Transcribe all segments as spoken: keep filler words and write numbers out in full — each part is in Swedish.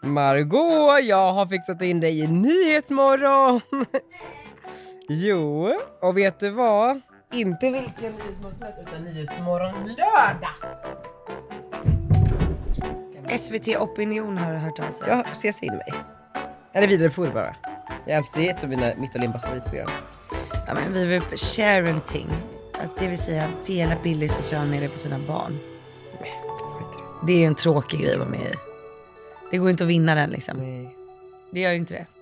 Margot, jag har fixat in dig i Nyhetsmorgon. Jo, och vet du vad? Inte vilken Nyhetsmorgon som helst, utan Nyhetsmorgon lördag. S V T Opinion har hört av sig. Ja, se sig in mig. Eller vidarebefordra bara. Jag älskar det, ett av mina, mitt och Limbas favoritprogram. Ja, men vi vill sharenting. Att det vill säga dela bilder i sociala medier på sina barn. Nej, skit i det. Det är ju en tråkig grej att vara med i. Det går inte att vinna den liksom. Nej. Det gör ju inte det.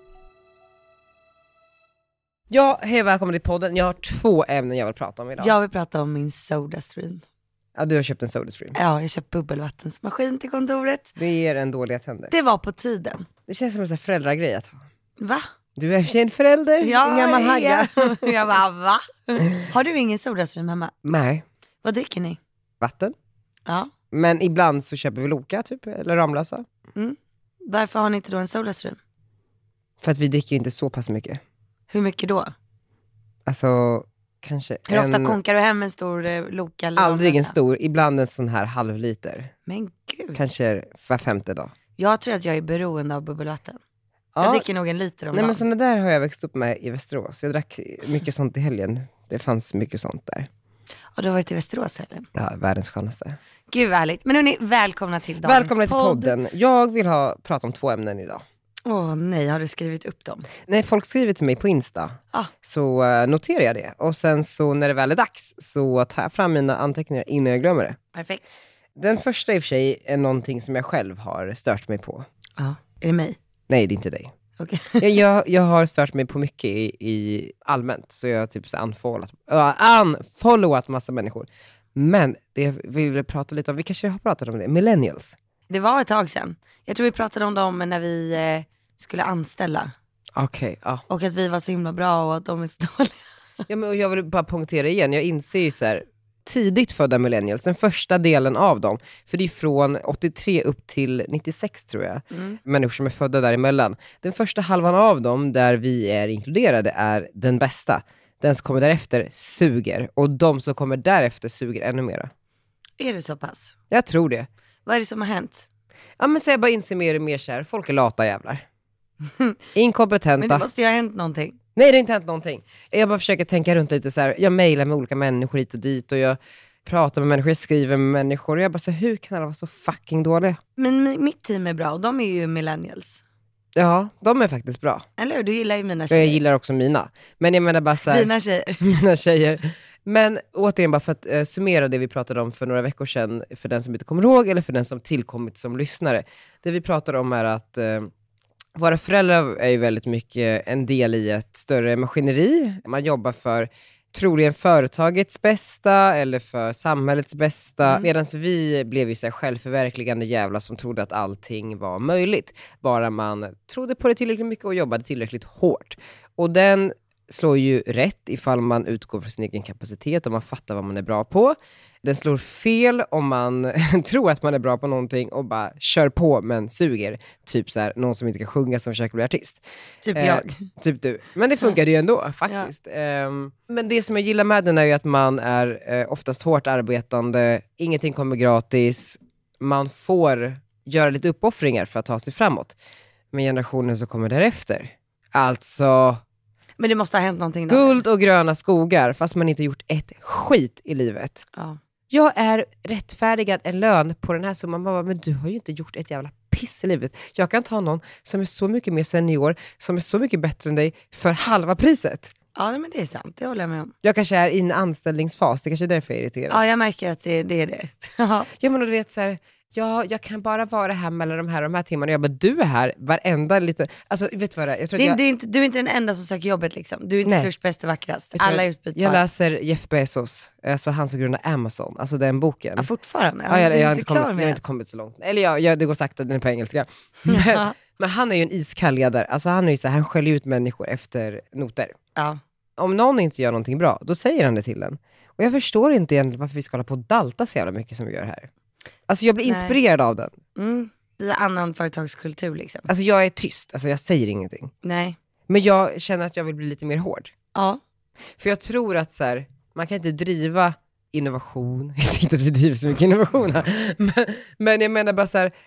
Ja, hej, välkommen till podden. Jag har två ämnen jag vill prata om idag. Jag vill prata om min SodaStream. Ja, du har köpt en SodaStream. Ja, jag har köpt bubbelvattensmaskin till kontoret. Det ger en dåliga tänder. Det var på tiden. Det känns som en sån här föräldragrej att ha. Va? Du är en förälder, Ja, en gammal hagga. Jag bara, va? Har du ingen SodaStream hemma? Nej, Vad dricker ni? vatten. Ja. Men ibland så köper vi Loka typ, eller Ramlösa. Mm. Varför har ni inte då en SodaStream? För att vi dricker inte så pass mycket. Hur mycket då? Alltså, kanske Hur en... ofta konkar du hem en stor eh, Loka eller Aldrig en Ramlösa? stor, ibland en sån här halv liter. Men gud. Kanske var femte dag. Jag tror att jag är beroende av bubbelvatten. Ja. Jag dricker nog en liter om Nej, dagen. men såna där har jag växt upp med i Västerås. Jag drack mycket sånt i helgen. Det fanns mycket sånt där. Och du har varit i Västerås heller. Ja, världens skönaste. Gud vad härligt. Men hörni, välkomna till dagens Välkomna till podd. podden. Jag vill ha prata om två ämnen idag. Åh nej, har du skrivit upp dem? När folk skriver till mig på Insta Ah. så uh, noterar jag det. Och sen så när det väl är dags så tar jag fram mina anteckningar innan jag glömmer det. Perfekt. Den första i och för sig är någonting som jag själv har stört mig på. Ja, är det mig? Nej, det är inte dig. Okej. jag, jag, jag har stört mig på mycket i, i allmänt. Så jag har typ så unfollowat, uh, unfollowat massa människor. Men det jag vill prata lite om, vi kanske har pratat om det, millennials. Det var ett tag sedan. Jag tror vi pratade om dem när vi eh, skulle anställa. Okej, okay, ja. Och att vi var så himla bra och att de är så dåliga. Ja, men jag vill bara punktera igen. Jag inser ju så här, tidigt födda millennials, den första delen av dem, för det är från åttiotre upp till nittiosex tror jag, Mm. människor som är födda däremellan. Den första halvan av dem där vi är inkluderade är den bästa. Den som kommer därefter suger, och de som kommer därefter suger ännu mera. Är det så pass? Jag tror det. Vad är det som har hänt? Ja, men så jag bara inser mer och mer så här, folk är lata jävlar. Inkompetenta. Men det måste ju ha hänt någonting. Nej, det har inte hänt någonting. Jag bara försöker tänka runt lite så här. Jag mejlar med olika människor hit och dit, och jag pratar med människor, jag skriver med människor, och jag bara så här, hur kan alla vara så fucking dåliga? Men mi- mitt team är bra och de är ju millennials. Ja, de är faktiskt bra. Eller hur? Du gillar ju mina Och tjejer. jag gillar också mina. Men jag menar bara så här, Dina tjejer. mina tjejer. Men återigen, bara för att uh, summera det vi pratade om för några veckor sedan, för den som inte kommer ihåg, eller för den som tillkommit som lyssnare. Det vi pratade om är att uh, våra föräldrar är ju väldigt mycket en del i ett större maskineri. Man jobbar för troligen företagets bästa eller för samhällets bästa. Mm. Medan vi blev ju så här självförverkligande jävlar som trodde att allting var möjligt. Bara man trodde på det tillräckligt mycket och jobbade tillräckligt hårt. Och den slår ju rätt ifall man utgår från sin egen kapacitet och man fattar vad man är bra på. Den slår fel om man tror att man är bra på någonting och bara kör på men suger. Typ så här, någon som inte kan sjunga som försöker bli artist. Typ Eh, jag. Typ du. Men det funkade ju ändå faktiskt. Ehm, men det som jag gillar med den är ju att man är eh, oftast hårt arbetande. Ingenting kommer gratis. Man får göra lite uppoffringar för att ta sig framåt. Men generationen som kommer därefter. Alltså... Men det måste ha hänt någonting då. Guld och gröna skogar, fast man inte gjort ett skit i livet. Ja. Jag är rättfärdigad en lön på den här summan. Man bara, men du har ju inte gjort ett jävla piss i livet. Jag kan ta någon som är så mycket mer senior, som är så mycket bättre än dig, för halva priset. Ja, men det är sant. Det håller jag med om. Jag kanske är i en anställningsfas, det kanske är därför jag är irriterad. Ja, jag märker att det, det är det. Ja. Ja, men du vet så här, ja, jag kan bara vara här mellan de här och de här timmarna. Jag bara, du är här varenda lite. Alltså, vet du vad det är? Jag tror Det, att jag, det är inte, du är inte den enda som söker jobbet liksom. Du är inte Nej. störst, bäst och vackrast. vet du Alla vad? är utbytbara. jag läser Jeff Bezos, alltså han som grundade Amazon, alltså den boken. Ja, fortfarande. Ja, jag, du är jag, har inte klar kommit, jag med har det. inte kommit så långt. Eller ja, jag, det går sakta, den är på engelska. Men, Ja. men han är ju en iskall ledare. Alltså han är ju så här, han skäller ut människor efter noter. Ja. Om någon inte gör någonting bra, då säger han det till en. Och jag förstår inte egentligen varför vi ska hålla på och dalta så jävla mycket som vi gör här. Alltså jag blir Nej. inspirerad av den. Mm. Det är annan företagskultur liksom. Alltså jag är tyst, alltså jag säger ingenting. Nej. Men jag känner att jag vill bli lite mer hård. Ja. För jag tror att så här, man kan inte driva innovation. Jag ser inte att vi driver så mycket innovation här. Men, men jag menar bara så här,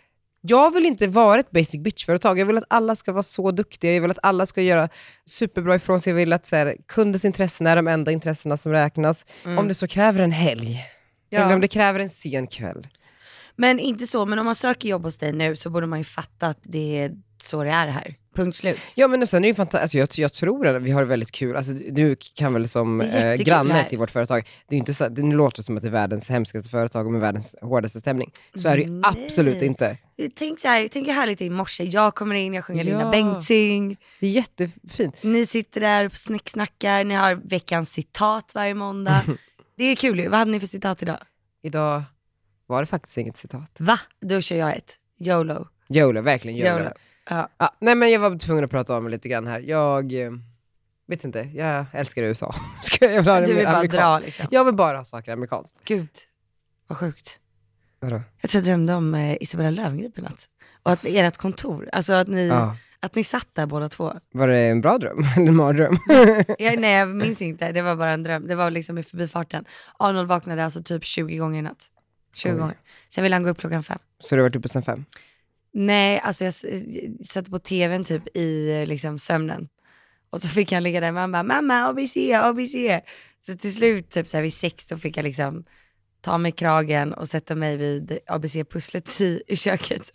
Jag vill inte vara ett basic bitch-företag. Jag vill att alla ska vara så duktiga. Jag vill att alla ska göra superbra ifrån sig. Jag vill att så här, kundens intressen är de enda intressena som räknas. Mm. Om det så kräver en helg. Ja. Eller om det kräver en sen kväll. Men inte så, men om man söker jobb hos dig nu så borde man ju fatta att det är så det är här. Punkt slut. Ja, men sen är det ju fantastiskt. Alltså, jag, jag tror att vi har det väldigt kul. Alltså, du kan väl som eh, granne till vårt företag. Det är inte så, det låter som att det är världens hemskaste företag och med världens hårdaste stämning. Så är det ju Nej. absolut inte. Tänk så här, tänk härligt i morse. Jag kommer in, jag sjunger ja. Linda Bengtzing. Det är jättefint. Ni sitter där och snicksnackar. Ni har veckans citat varje måndag. Det är kul ju. Vad hade ni för citat idag? Idag var det faktiskt inget citat. Va? Då kör jag ett. YOLO. YOLO, verkligen YOLO. YOLO. Ja. Ja, nej, men jag var tvungen att prata om det lite grann här. Jag eh, vet inte, jag älskar U S A. Ska jag ha du vill bara dra liksom. Jag vill bara ha saker amerikanskt. Gud, vad sjukt. Vadå? Jag tror jag drömde om eh, Isabella Löwengrip i natt. Och att ert kontor, alltså att ni, ja. att ni satt där båda två. Var det en bra dröm? Eller en mardröm? ja, nej, jag minns inte. Det var bara en dröm. Det var liksom i förbifarten. Arnold vaknade alltså typ tjugo gånger i natt. tjugo mm. gånger. Sen ville han gå upp klockan fem. Så du har varit uppe sen fem? Nej, alltså jag satt på tvn typ i liksom sömnen. Och så fick han ligga där, mamma, mamma, A B C, A B C. Så till slut typ så här vid sex då fick jag liksom ta mig kragen och sätta mig vid A B C-pusslet i, i köket.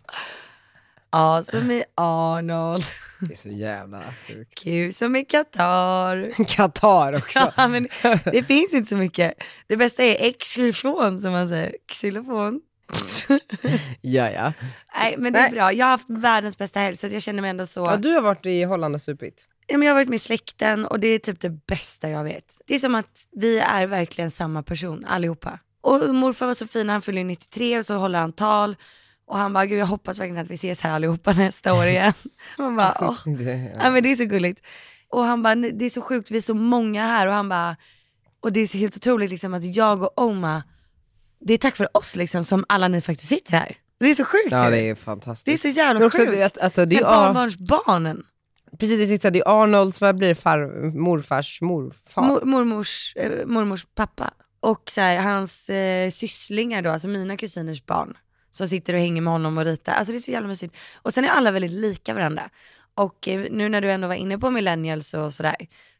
Ja, som i Arnold. Det är så jävla sjukt. Q som i Qatar. Qatar också. Ja, men det finns inte så mycket. Det bästa är xylofon som man säger. Xylofon. ja, ja. Nej, men det är Nej. bra. Jag har haft världens bästa helg så jag känner mig ändå så... Ja, du har varit i Holland och supit. Ja, men jag har varit med släkten och det är typ det bästa jag vet. Det är som att vi är verkligen samma person, allihopa. Och morfar var så fin, han fyller nittiotre och så håller han tal. Och han bara, gud jag hoppas verkligen att vi ses här allihopa nästa år igen. Man bara, åh. Ja, men det är så gulligt. Och han bara, det är så sjukt, vi är så många här. Och han bara, och det är så helt otroligt liksom att jag och Oma, det är tack för oss liksom som alla ni faktiskt sitter här. Det är så sjukt. Ja, det är fantastiskt. Det är så jävla också, sjukt. Att, att, att det är barnbarnsbarnen. Precis, det är Arnolds, vad blir det, far, morfars morfar? Mor, mormors, eh, mormors pappa. Och så här, hans eh, sysslingar då, alltså mina kusiners barn. Som sitter och hänger med honom och ritar. Alltså det är så jävla mysigt. Och sen är alla väldigt lika varandra. Och eh, nu när du ändå var inne på millennials och sådär.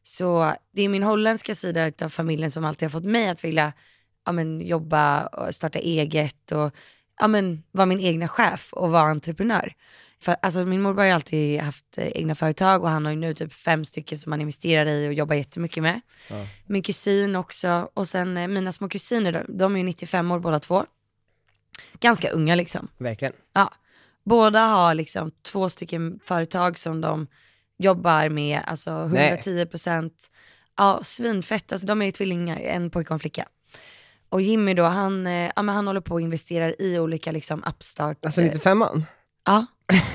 Så det är min holländska sida av familjen som alltid har fått mig att vilja ja, men, jobba och starta eget. Och ja, men, vara min egna chef och vara entreprenör. För, alltså, min morbror har ju alltid haft eh, egna företag. Och han har ju nu typ fem stycken som han investerar i och jobbar jättemycket med. Ja. Min kusin också. Och sen eh, mina små kusiner, de, de är ju nittiofem år båda två. Ganska unga liksom. Verkligen. Ja. Båda har liksom två stycken företag som de jobbar med. Alltså hundratio procent. Ja, svinfett. Alltså de är ju tvillingar, en pojke och en flicka. Och Jimmy då, han, ja, men han håller på och investerar i olika liksom upstart. Alltså nittiofemman? Ja.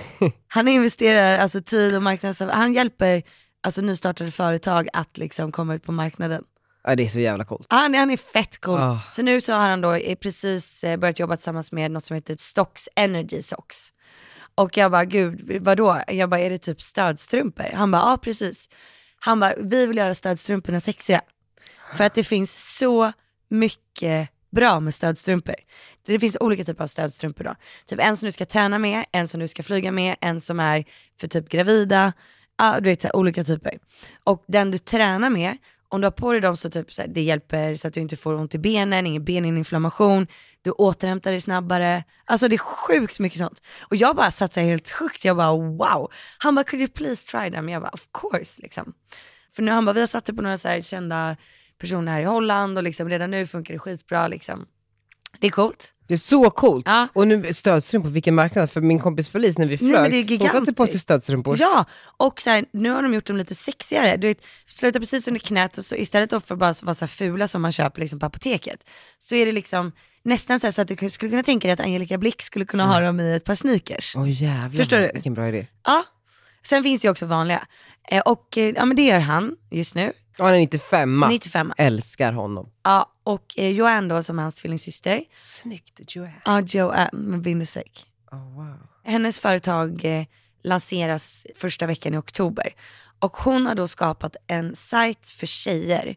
Han investerar alltså tid och marknads... Han hjälper alltså nystartade företag att liksom komma ut på marknaden. Ja, det är så jävla coolt. Han, han är fett cool. Oh. Så nu så har han då precis börjat jobba tillsammans med något som heter Stocks Energy Socks. Och jag bara, gud, vadå? Jag bara, är det typ stödstrumpor? Han bara, ja precis. Han bara, vi vill göra stödstrumporna sexiga. För att det finns så mycket bra med stödstrumpor. Det finns olika typer av stödstrumpor då. Typ en som du ska träna med, en som du ska flyga med, en som är för typ gravida. Ja, du vet så här, olika typer. Och den du tränar med, om du har på dig dem så typ så här, det hjälper så att du inte får ont i benen, ingen beninflammation, du återhämtar dig snabbare. Alltså det är sjukt mycket sånt. Och jag bara satt så här helt sjukt, jag bara wow. Han bara, could you please try them? Jag bara, of course liksom. För nu han bara, vi har satt det på några så här kända personer här i Holland och liksom redan nu funkar det skitbra liksom. Det är coolt. Det är så coolt. Ja. Och nu stödstrumpor på vilken marknad? För min kompis Felice när vi flög, hon satte på sig stödstrumpor. Ja, och så här, nu har de gjort dem lite sexigare. Du vet, slutar precis under knät och så istället för att bara vara så här fula som man köper liksom på apoteket. Så är det liksom nästan så, här, så att du skulle kunna tänka dig att Angelica Blick skulle kunna mm. ha dem i ett par sneakers. Åh oh, jävlar, förstår du? Vilken bra idé. Ja, sen finns det ju också vanliga. Eh, och eh, ja men det gör han just nu. Och han är nittiofem. nittiofem. Älskar honom. Ja, och eh, Joanne då som är hans tvillingsyster. Snyggt, Joanne. Ja, Joanne med bindestreck. Oh, wow. Hennes företag eh, lanseras första veckan i oktober. Och hon har då skapat en sajt för tjejer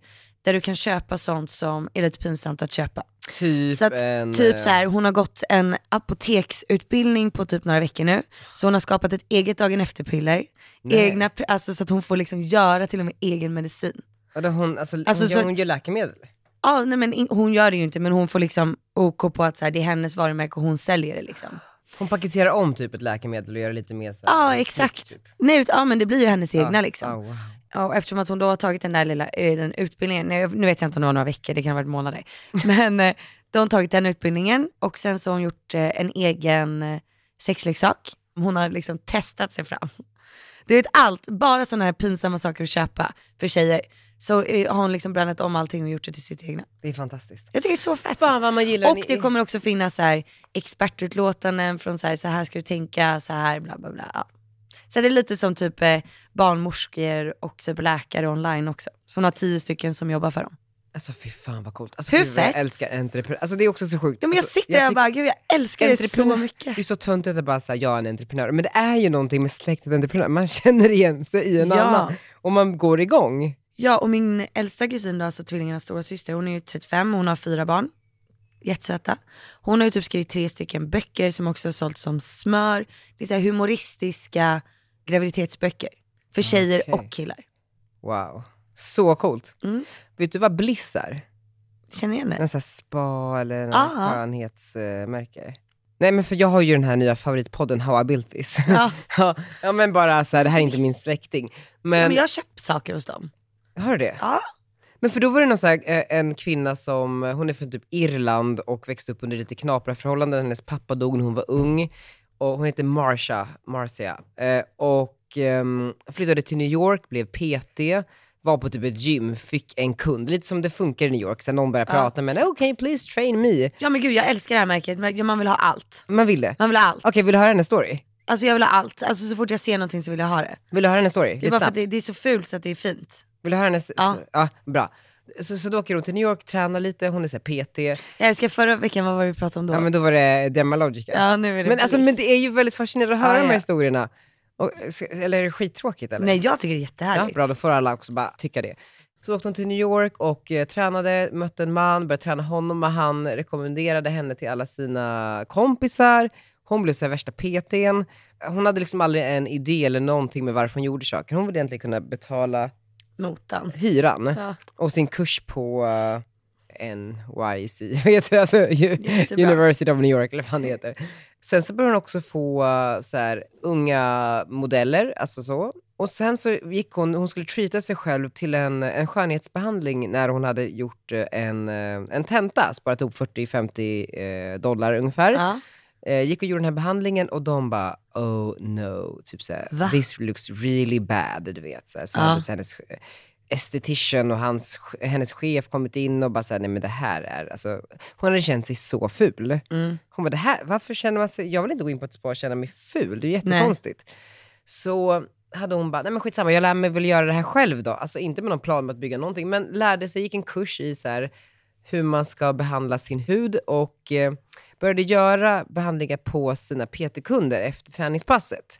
där du kan köpa sånt som är lite pinsamt att köpa. Typ, så att, en, typ så här, hon har gått en apoteksutbildning på typ några veckor nu. Så hon har skapat ett eget dagen efter-piller. Egna, alltså, så att hon får liksom göra till och med egen medicin. Och då hon, alltså, alltså, hon, så, hon gör läkemedel? Ja, nej, men in, hon gör det ju inte, men hon får liksom OK på att så här, det är hennes varumärke och hon säljer det liksom. Hon paketerar om typ ett läkemedel och gör det lite mer så här, ja exakt, typ. Nej, ja men det blir ju hennes egna ja. liksom. Oh, wow. Och eftersom att hon då har tagit den där lilla den utbildningen, nu vet jag inte om det var några veckor, det kan ha varit månader. Men då har hon tagit den utbildningen och sen så har hon gjort en egen sexleksak. Hon har liksom testat sig fram. Du vet allt, bara sådana här pinsamma saker att köpa för tjejer. Så har hon liksom brännat om allting och gjort det till sitt egna. Det är fantastiskt. Jag tycker det är så fett. Fan vad man gillar. Och det kommer också finnas så här expertutlåtanden från så här, så här ska du tänka, så här bla bla bla. Ja. Så det är lite som typ eh, barnmorskor och typ läkare online också. Så hon har tio stycken som jobbar för dem. Alltså fy fan vad coolt. Alltså, hur gud, fett? Jag älskar entreprenör. Alltså det är också så sjukt. Ja men jag alltså, sitter där och bara, gud jag älskar det så mycket. Det är så töntigt att bara säga jag är en entreprenör. Men det är ju någonting med släktet entreprenör. Man känner igen sig i en ja. annan. Och man går igång. Ja, och min äldsta kusin då, alltså tvillingarnas stora syster, hon är ju trettiofem och hon har fyra barn. Jättesöta. Hon har ju typ skrivit tre stycken böcker som också har sålt som smör. Det är så här humoristiska graviditetsböcker. För tjejer okay. och killar. Wow. Så coolt. Mm. Vet du vad Bliss är? Känner igen det? En sån här spa eller en Aha. skönhetsmärke. Uh, Nej men för jag har ju den här nya favoritpodden How I Built This. Ja, ja men bara så här, det här är inte min släkting. Men, ja, men jag har köpt saker hos dem. Har du det? Ja. Men för då var det någon så här, en kvinna som, hon är från typ Irland och växte upp under lite knapra förhållanden. Hennes pappa dog när hon var ung. Och hon heter Marsha, Marcia. Eh, och eh, flyttade till New York, blev P T. Var på typ ett gym, fick en kund. Lite som det funkar i New York. Sen någon började ja. prata med henne. Okay, please train me. Ja men gud, jag älskar det här märket. Man vill ha allt. Man vill det? Man vill ha allt. Okej, okay, vill du höra hennes story? Alltså jag vill ha allt. Alltså så fort jag ser någonting så vill jag ha det. Vill du höra hennes story? Det är bara för att det, det är så fult så att det är fint. Vill du höra hennes? Ja. Ja, bra. Så, så då åker hon till New York, tränar lite, hon är så här P T. Jag älskar förra veckan, vad var det vi pratade om då? Ja men då var det Dermalogica. Ja, nu är det men, alltså, men det är ju väldigt fascinerande att höra ja, de här ja. historierna. Och, eller är det skittråkigt eller? Nej, jag tycker det är jättehärligt. Ja, bra, då får alla också bara tycka det. Så åkte hon till New York och eh, tränade, mötte en man, började träna honom och han rekommenderade henne till alla sina kompisar. Hon blev så här värsta P T:n. Hon hade liksom aldrig en idé eller någonting med varför hon gjorde saker. Hon ville egentligen kunna betala notan, hyran ja. och sin kurs på uh, N Y C, vad heter det? Alltså, University of New York, eller vad fan det heter. Sen så började hon också få uh, så här, unga modeller, alltså så. Och sen så gick hon, hon skulle treata sig själv till en, en skönhetsbehandling när hon hade gjort en, en tenta, sparat ihop fyrtio till femtio eh, dollar ungefär. Ja. Eh, gick och gjorde den här behandlingen och de bara, oh no, typ såhär, this looks really bad, du vet. Så, så ja. hade så hennes esthetician och hans, hennes chef kommit in och bara såhär, nej men det här är, alltså, hon hade känt sig så ful. Mm. Hon bara, det här, varför känner man sig, jag vill inte gå in på ett spa och känna mig ful, det är jättekonstigt. Nej. Så hade hon bara, nej men skitsamma, jag lär mig väl göra det här själv då. Alltså inte med någon plan med att bygga någonting, men lärde sig, gick en kurs i så här, hur man ska behandla sin hud och eh, började göra behandlingar på sina P T-kunder efter träningspasset.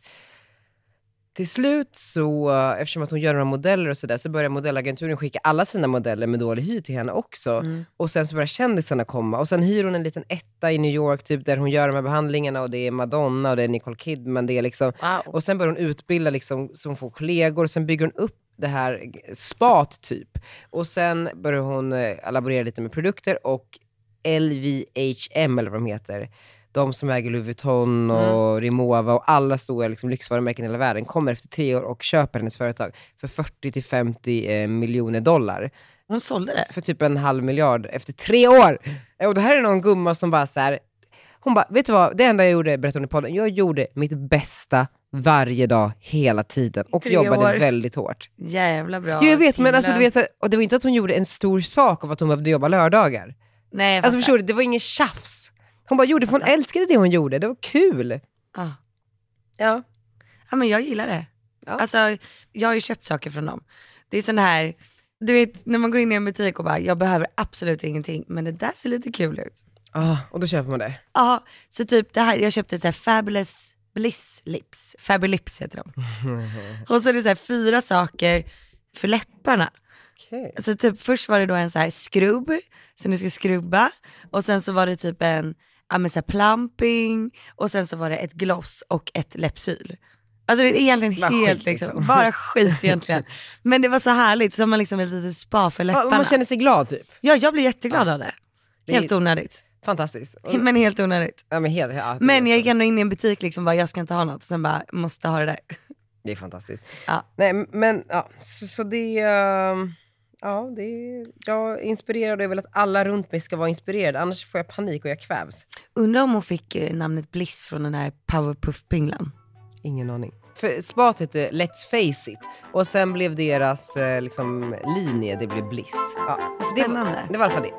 Till slut så, eftersom att hon gör några modeller och sådär, så börjar modellagenturen skicka alla sina modeller med dålig hy till henne också. Mm. Och sen så börjar kändisarna komma. Och sen hyr hon en liten etta i New York typ, där hon gör de här behandlingarna. Och det är Madonna och det är Nicole Kidman. Det är liksom, wow. Och sen börjar hon utbilda liksom, så hon får kollegor. Och sen bygger hon upp det här spat typ. Och sen börjar hon eh, laborera lite med produkter. Och L V H M eller vad de heter, de som äger Louis Vuitton och mm. Rimowa och alla stora liksom, lyxvarumärken i hela världen kommer efter tre år och köper hennes företag för fyrtio till femtio eh, miljoner dollar. Hon sålde det? För typ en halv miljard efter tre år. Och det här är någon gumma som bara så här, hon bara, vet du vad, det enda jag gjorde, berättade hon i podden, jag gjorde mitt bästa varje dag, hela tiden. Och tre jobbade år. väldigt hårt. Jävla bra. Jo, jag vet, men alltså, du vet, så här, och det var inte att hon gjorde en stor sak av att hon behövde jobba lördagar. Nej, alltså förstår du, det var ingen tjafs. Hon bara gjorde, för hon älskade det hon gjorde. Det var kul. Ah. Ja. Ja, men jag gillar det. Ja. Alltså, jag har ju köpt saker från dem. Det är sån här, du vet, när man går in i en butik och bara, jag behöver absolut ingenting, men det där ser lite kul ut. Ja, ah, och då köper man det. Ja, ah, så typ det här, jag köpte ett så här Fabulous Bliss Lips. Fabulous heter de. Och så är det så här fyra saker för läpparna. Okej. Så typ först var det då en så här skrubb, så du ska skrubba. Och sen så var det typ en ja, men så här plumping. Och sen så var det ett gloss och ett läppsyl. Alltså det är egentligen bara helt skit, liksom, liksom. bara skit egentligen. Men det var så härligt, så man liksom ett litet spa för läpparna. Man känner sig glad typ. Ja, jag blir jätteglad Ja. av det. Det är- Helt onödigt. Fantastiskt. Och, Men helt onödigt. ja, men helt, ja, det Men är jag så. gick ändå in i en butik liksom, bara jag ska inte ha något. Och sen bara, måste ha det där. Det är fantastiskt. Ja. Nej, men ja, så, så det är... Ja, det är, jag är inspirerad och jag vill att alla runt mig ska vara inspirerade. Annars får jag panik och jag kvävs. Undrar om hon fick eh, namnet Bliss från den här Powerpuff-pinglan. Ingen aning. För spat hette Let's Face It. Och sen blev deras eh, liksom, linje, det blev Bliss. Ja, så det, var, Spännande. det var i alla fall det.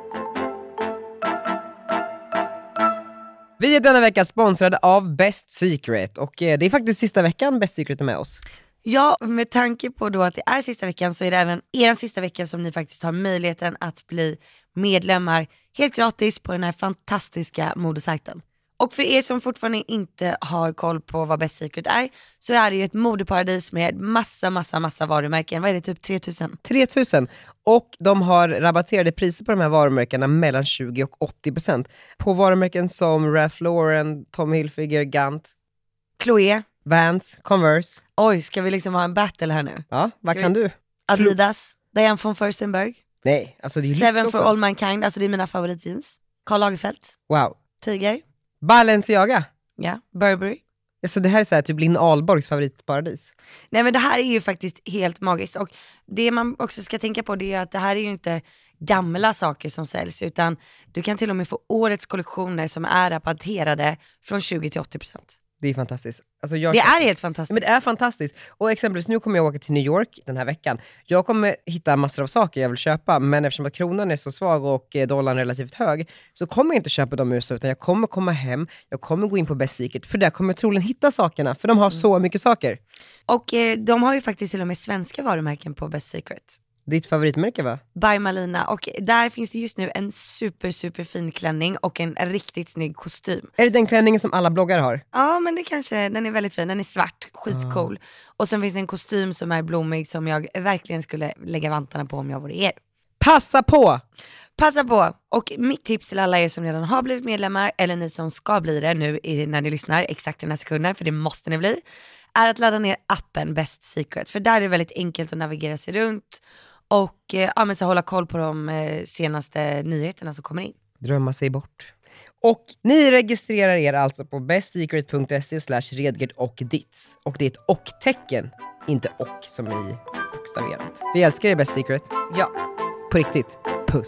Vi är denna vecka sponsrade av Best Secret. Och eh, det är faktiskt sista veckan Best Secret är med oss. Ja, med tanke på då att det är sista veckan så är det även er sista veckan som ni faktiskt har möjligheten att bli medlemmar helt gratis på den här fantastiska modesajten. Och för er som fortfarande inte har koll på vad Best Secret är, så är det ju ett modeparadis med massa, massa, massa varumärken. Vad är det, typ tre tusen? tre tusen. Och de har rabatterade priser på de här varumärkena mellan tjugo och åttio procent. På varumärken som Ralph Lauren, Tommy Hilfiger, Gant, Chloé. Vans, Converse. Oj, ska vi liksom ha en battle här nu? Ja, vad Ska kan vi- du? Adidas, Diane von Furstenberg, Nej, alltså det är ju Seven lyx for också. All Mankind, alltså det är mina favoritjeans. Karl Lagerfeld, Wow. Tiger, Balenciaga. ja, Burberry. Alltså det här är så här, typ Linn Ahlborgs favoritparadis. Nej men det här är ju faktiskt helt magiskt, och det man också ska tänka på det är att det här är ju inte gamla saker som säljs, utan du kan till och med få årets kollektioner som är rabatterade från tjugo till åttio procent. Det är fantastiskt. Alltså jag Det köper- är helt Ja, fantastiskt. men det är fantastiskt. Och exempelvis nu kommer jag åka till New York den här veckan. Jag kommer hitta massor av saker jag vill köpa, men eftersom att kronan är så svag och eh, dollarn relativt hög, så kommer jag inte köpa dem i U S A, utan jag kommer komma hem, jag kommer gå in på Best Secret, för där kommer jag troligen hitta sakerna, för de har så mycket saker. Och eh, de har ju faktiskt till och med svenska varumärken på Best Secret. Ditt favoritmärke va? By Malina, och där finns det just nu en super super fin klänning och en riktigt snygg kostym. Är det den klänningen som alla bloggare har? Ja men det kanske, den är väldigt fin, den är svart, skitcool. Och sen finns det en kostym som är blommig som jag verkligen skulle lägga vantarna på om jag vore er. Passa på! Passa på! Och mitt tips till alla er som redan har blivit medlemmar, eller ni som ska bli det nu i- när ni lyssnar exakt den här sekunden, för det måste ni bli, är att ladda ner appen Best Secret. För där är det väldigt enkelt att navigera sig runt och eh, ja, men så hålla koll på de eh, senaste nyheterna som kommer in. Drömma sig bort. Och ni registrerar er alltså på bestsecret.se slash redgert och dits. Och det är ett och-tecken, inte och som i bokstaverat. Vi älskar er Best Secret. Ja, på riktigt. Puss.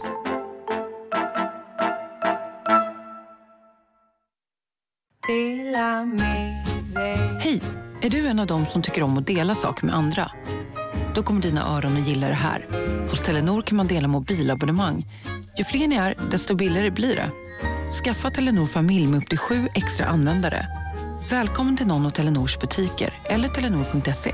Hej! Är du en av dem som tycker om att dela saker med andra? Då kommer dina öron att gilla det här. Hos Telenor kan man dela mobilabonnemang. Ju fler ni är, desto billigare blir det. Skaffa Telenor familj med upp till sju extra användare. Välkommen till någon av Telenors butiker eller telenor punkt se.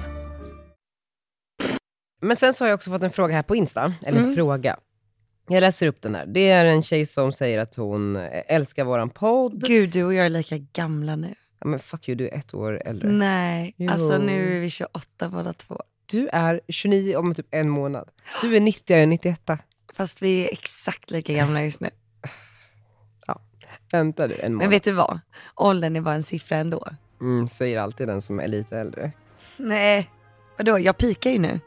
Men sen så har jag också fått en fråga här på Insta. Eller en fråga. Jag läser upp den här. Det är en tjej som säger att hon älskar våran podd. Gud, du och jag är lika gamla nu. Ja, men fuck you, du är ett år äldre. Nej, Jo. alltså nu är vi tjugoåtta båda två. Du är tjugonio om typ en månad. Du är nittio, jag är nittioett. Fast vi är exakt lika gamla just nu. Vänta du, en månad. Men vet du vad? Åldern är bara en siffra ändå. Mm, säger alltid den som är lite äldre. Nej, vadå? Jag pikar ju nu.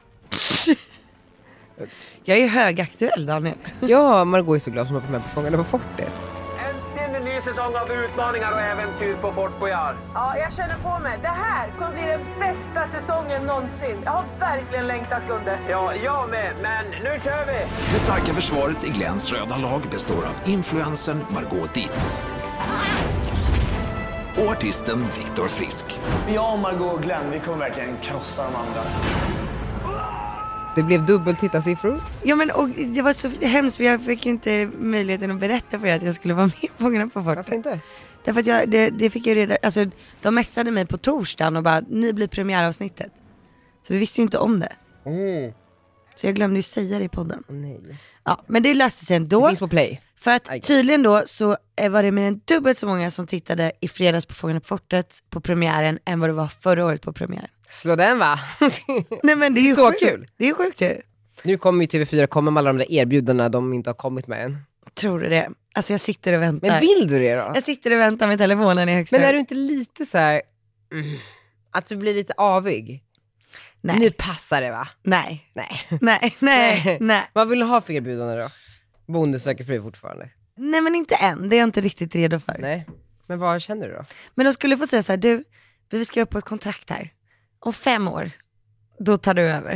Jag är högaktuell, Daniel. Ja, Margot är så glad som har fått med på Fångarna på fortet. Äntligen en ny säsong av utmaningar och äventyr på Fort Boyard. Ja, jag känner på mig. Det här kommer bli den bästa säsongen någonsin. Jag har verkligen längtat, Gunde. Ja, jag med. Men nu kör vi! Det starka försvaret i Glens röda lag består av influensen Margot Dietz och artisten Viktor Frisk. Jag och Margot och Glenn, vi kommer verkligen krossa de andra. Det blev dubbel tittarsiffror. Ja men och det var så hemskt för jag fick ju inte möjligheten att berätta för er att jag skulle vara med i Fångarna på fortet. Varför inte? Därför att jag, det, det fick jag reda, alltså de messade mig på torsdagen och bara, ni blir premiäravsnittet. Så vi visste ju inte om det. Mm. Så jag glömde ju säga det i podden. Nej. Ja, men det löste sig ändå. Det finns på play. För I att guess. tydligen då så eh, var det mer än dubbelt så många som tittade i fredags på Fångarna på fortet på premiären än vad det var förra året på premiären. Slå den va? Nej men det är ju Så sjukt. kul. Det är sjukt ju. Nu kommer ju T V fyra komma med alla de där erbjudandena de inte har kommit med än. Tror du det? Alltså jag sitter och väntar. Men vill du det då? Jag sitter och väntar med telefonen i högsta. Men är du inte lite så här mm, att du blir lite avig? Nej. Nu passar det va? Nej. Nej. Nej, nej, nej. Vad vill du ha för erbjudande då? Bonde söker fru fortfarande? Nej men inte än, det är jag inte riktigt redo för. Nej, men vad känner du då? Men de skulle få säga så här, du, vi ska upp på ett kontrakt här. Om fem år, då tar du över.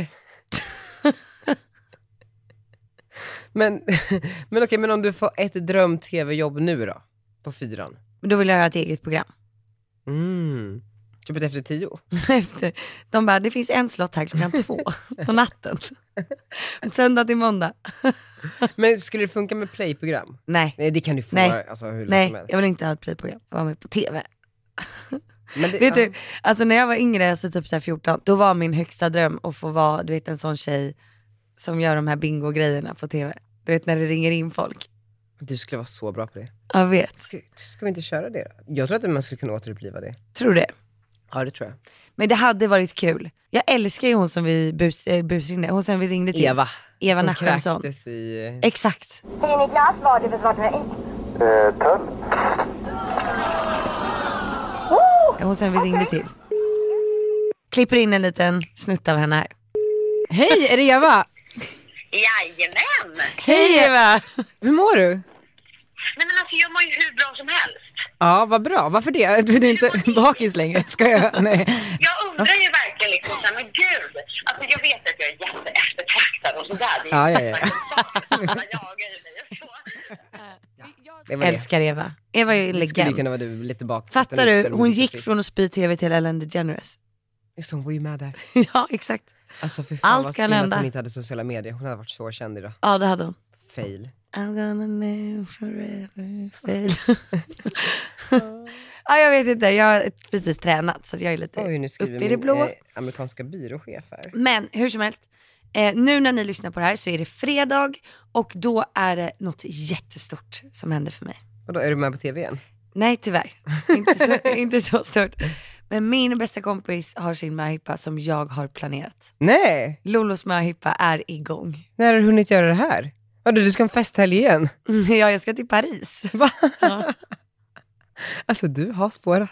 Men, men okej, men om du får ett dröm-tv-jobb nu då? På fyran? Men då vill jag ha ett eget program. Mm. Typ ett efter tio? Efter- De bara, det finns en slott här klockan två på natten. Söndag till måndag. Men skulle det funka med play-program? Nej, Nej, det kan du få Nej. alltså, hur långt nej, som helst. jag vill inte ha ett playprogram. Jag var med på tv. Men det, Vet ja. du, alltså när jag var yngre, alltså typ så här fjorton, då var min högsta dröm att få vara, du vet en sån tjej som gör de här bingo-grejerna på tv. Du vet när det ringer in folk. Du skulle vara så bra på det. Jag vet, Ska, ska vi inte köra det då? Jag tror att man skulle kunna återuppliva det. tror du det? Ja, det tror jag. Men det hade varit kul. Jag älskar ju hon som vi bus, äh, busringde, hon som vi ringde till. Eva. Eva som Nachemsson. kräktes i... Exakt. Hej Niklas, vad har du för svart med? Eh, tull. Hon som vi ringde till. Klipper in en liten snutt av henne här. Hej, är det Eva? Jajamän! Hej Eva! Hur mår du? Nej men alltså jag mår ju hur bra som helst. Ja, vad bra. Varför det? Du är inte bakis längre, ska jag? Nej. Jag undrar ju verkligen liksom såhär, men gud. Alltså jag vet att jag är jätteeftertraktad och sådär. Det är Ja, ja, ja. alla jagar ju mig och så. Det var det. Älskar Eva. Eva är ju Det skulle ju legend. kunna vara du lite bak. Fattar du? Hon gick från att spy tv till Ellen DeGeneres. Just hon var ju med där. Ja, exakt. Alltså för fan Allt vad kan synd att hända. hon inte hade sociala medier. Hon hade varit så känd idag. Ja, det hade hon. Fail. I'm gonna live forever, fail. Ja, jag vet inte. Jag har precis tränat så jag är lite Oj, nu skriver uppe i min det blå. eh, amerikanska byråchef här. Men hur som helst, eh, nu när ni lyssnar på det här så är det fredag och då är det något jättestort som händer för mig. Och då är du med på tv igen? Nej, tyvärr. inte, så, inte så stort. Men min bästa kompis har sin möhippa som jag har planerat. Nej! Lolos möhippa är igång. När har du hunnit göra det här? Ja, du, du ska en festhelg igen? Ja, jag ska till Paris. Va? Ja. Alltså du har spårat.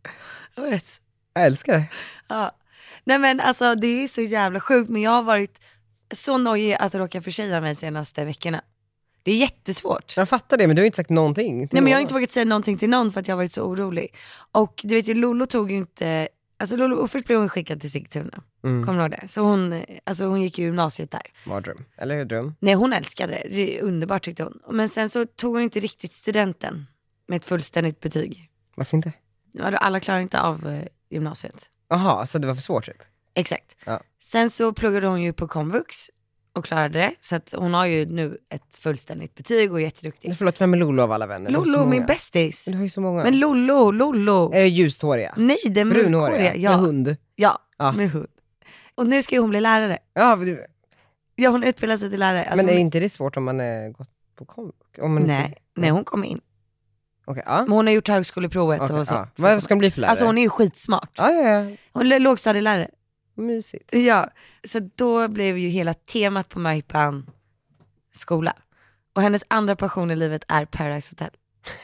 Jag vet. Jag älskar det. Ja. Nej men alltså det är så jävla sjukt, men jag har varit så nojig att råka försäga mig senaste veckorna. Det är jättesvårt. Jag fattar det, men du har inte sagt någonting. Nej men jag har inte vågat säga någonting till någon för att jag har varit så orolig. Och du vet ju, Lolo tog ju inte, alltså Lolo, och först blev hon skickad till Sigtuna. Mm. Kommer du ihåg det? Så hon, alltså hon gick ju gymnasiet där. Mardröm. Eller hur dröm? Nej, hon älskade det. Det är underbart tyckte hon. Men sen så tog hon inte riktigt studenten med ett fullständigt betyg. Varför inte? Alla klarar inte av eh, gymnasiet. Jaha, så det var för svårt typ? Exakt. Ja. Sen så pluggade hon ju på komvux och klarade det. Så att hon har ju nu ett fullständigt betyg och är jätteduktig. Men förlåt, vem är Lolo av alla vänner? Du har så Lolo, min många. bästis. Men du har ju så många. Men Lolo, Lolo. Är det ljusthåriga? Nej, den Brunhåriga? mörkhåriga. Ja. Med hund? Ja, Ja. med hund. Och nu ska ju hon bli lärare. Ja, men du... Ja, hon utbildar sig till lärare. Alltså, men är hon... inte det svårt om man är gått på komvux? Om man Nej, inte... nej, hon kommer in. Okej, ja. Men hon har gjort högskoleprovet Okej, och så. ja. Vad ska hon bli för lärare? Alltså hon är ju skitsmart. Ja, ja, ja. Hon är lågstadielärare. Mysigt. Ja, så då blev ju hela temat på möhippan skola. Och hennes andra passion i livet är Paradise Hotel.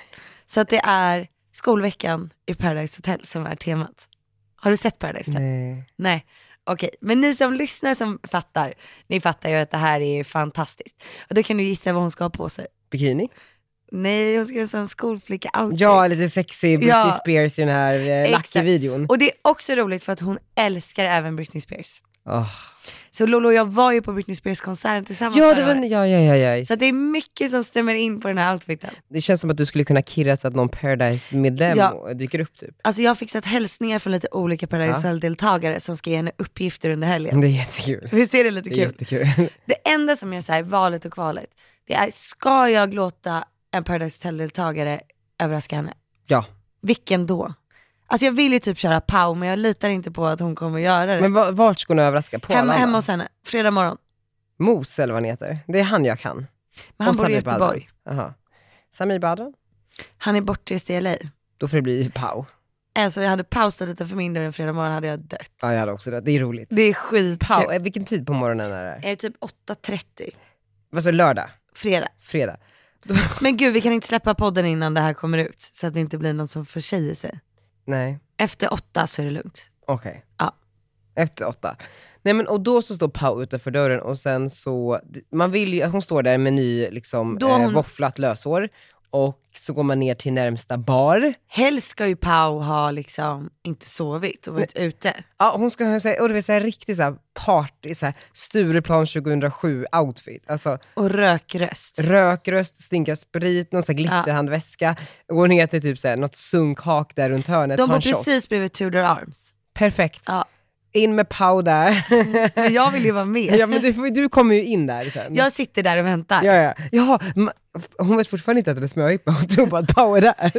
Så att det är skolveckan i Paradise Hotel som är temat. Har du sett Paradise Hotel? Nej. Nej. Okej, men ni som lyssnar som fattar, ni fattar ju att det här är fantastiskt. Och då kan du gissa vad hon ska ha på sig. Bikini? Nej, hon ska ha en sån skolflicka-outfit. Ja, lite sexy Britney Ja. Spears i den här eh, Exakt. Lucky-videon. Och det är också roligt för att hon älskar även Britney Spears. Oh. Så Lolo och jag var ju på Britney Spears konserten tillsammans Ja, det förra var, året. ja, ja, ja, ja. Så att det är mycket som stämmer in på den här outfiten. Det känns som att du skulle kunna kirra så att någon Paradise-medlem Ja. dyker upp typ. Alltså jag har fixat hälsningar från lite olika Paradise Hotel-deltagare som ska ge henne uppgifter under helgen. Det är jättekul. Visst är det lite Det är kul? jättekul. Det enda som är så här, valet och kvalet, det är, ska jag låta en Paradise Hotel-deltagare överraska henne? Ja. Vilken då? Alltså jag vill ju typ köra Pau, men jag litar inte på att hon kommer göra det. Men va- vart ska hon överraska? På hemma, Arlanda? hemma hos henne, fredag morgon. Mos eller vad han heter. Det är han jag kan. Men han Och bor i Samir Badran. Göteborg. Aha. Samir Badran? Han är bortrest i L A. Då får det bli Pau. Alltså jag hade pausat lite för min dörr en fredag morgon hade jag dött. Ja, jag hade också det. Det är roligt. Det är skit. Pau, vilken tid på morgonen är det? Är typ åtta trettio. Vad så lördag? Fredag. Fredag. Men gud, vi kan inte släppa podden innan det här kommer ut. Så att det inte blir någon som försäger sig. Nej. Efter åtta så är det lugnt. Okej. Okay. Ja. Efter åtta. Nej men och då så står Pau utanför dörren och sen så, man vill ju, hon står där med ny liksom hon... eh, våfflat lösår. Och så går man ner till närmsta bar. Helst ska ju Pau ha liksom inte sovit och varit ute. Ja, hon ska ha så och det vill säga riktigt så här party, så här Stureplan tjugohundrasju outfit. Alltså, och rökröst. Rökröst, stinka sprit, någon så här glitterhandväska. Ja. Går ner till typ så här, något sunkhak där runt hörnet. De var precis bredvid Tudor Arms. Perfekt. Ja. In med Pau där. Men jag vill ju vara med. Ja, men du, du kommer ju in där sen. Jag sitter där och väntar. Ja, ja. Ja, hon vet fortfarande inte att det är smörhippa. Hon tror bara att Pau är där.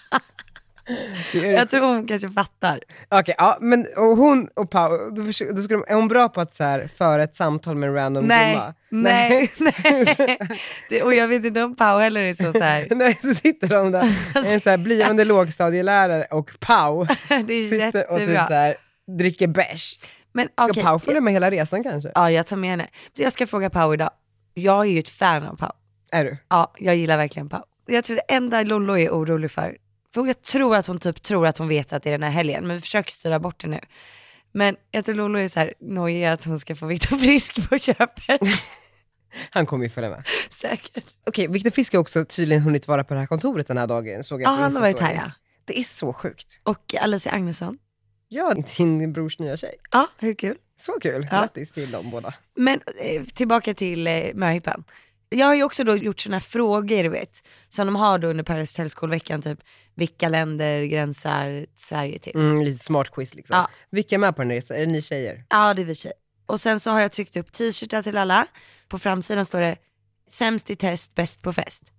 Jag tror hon kanske fattar. Okej, okay, ja, men och hon och Pau, då, försöker, då ska de, är hon bra på att så här, föra ett samtal med en random nej, gumma? Nej, nej. Det, och jag vet inte om Pau heller är så, så här. Nej, så sitter de där, en så här blivande lågstadielärare och Pau det är sitter jättebra. Och typ så här, dricker bärs. Men, ska okay, Pau följa med hela resan kanske? Ja, jag tar med henne. Så jag ska fråga Pau idag. Jag är ju ett fan av Pau. Är du? Ja, jag gillar verkligen Pau. Jag tror det enda Lollo är orolig för, för jag tror att hon typ tror att hon vet att det är den här helgen, men vi försöker styra bort det nu. Men jag tror Lollo är så här nojig att hon ska få Viktor Frisk på köpet. Han kommer ju följa med. Säkert. Okej, Viktor Frisk har också tydligen hunnit vara på det här kontoret den här dagen. Såg jag ja, han har varit här, ja. Det är så sjukt. Och Alicia Agnesson. Ja, din brors nya tjej. Ja, hur kul. Så kul, ja. Grattis till dem båda. Men eh, tillbaka till eh, möhippan. Jag har ju också då gjort såna här frågor, du vet, som de har då under Paris Hotellskolveckan, typ vilka länder gränsar Sverige till? Mm, lite smart quiz liksom. Ja. Vilka är med på den resan? Är det ni tjejer? Ja, det är vi tjejer. Och sen så har jag tryckt upp t-shirtar till alla. På framsidan står det sämst i test, bäst på fest.